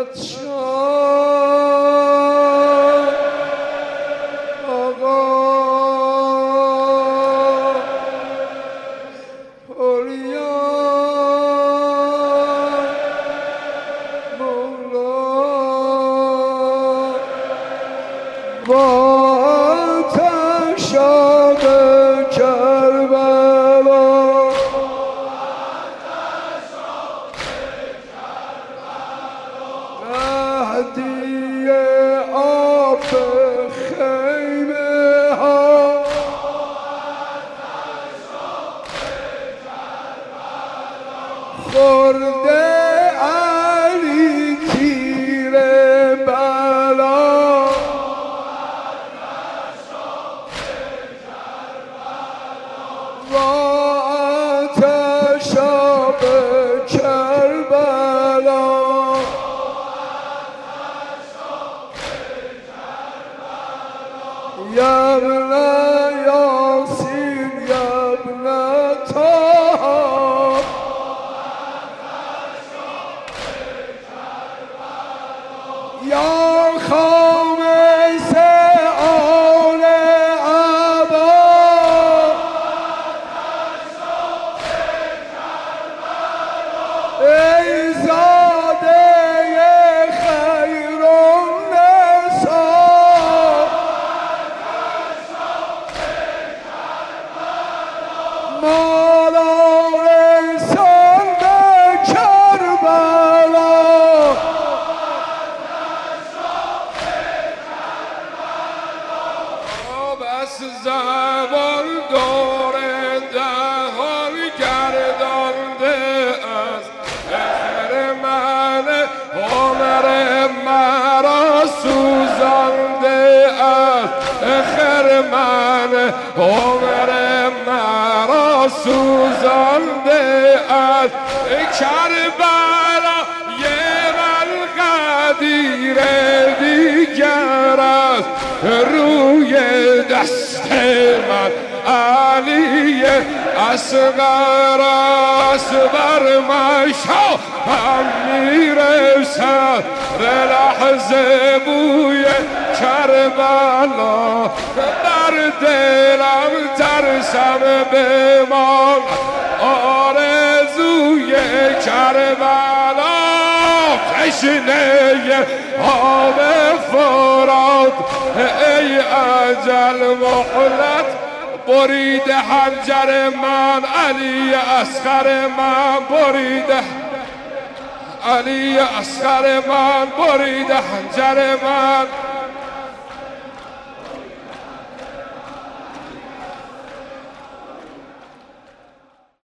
حضرت شاه آقا اولیا مولا با آتش آب کربلا مهدی آب خیمه ها خورده علی تیر بلا و آتش آب کربلا یا ابن یاسین یا ابن طه یا خامس آل عبا ای زاده خیر النساء مولا انسان به کربلا بس زبان دور دهان گردانده است اخر من عمر مرا سوزانده است اخر من عمر مرا سوزانده است کربلا یه من قدیر دیگر است روی دست من علی اصغر است بر مشا هم میرسد لحظه بوی کربلا در دلم ترسم بمان آرزوی کربلا تشنه آب فرات ای اجل مهلت برید حنجر من علی اصغر من برید علی اصغر من برید حنجر من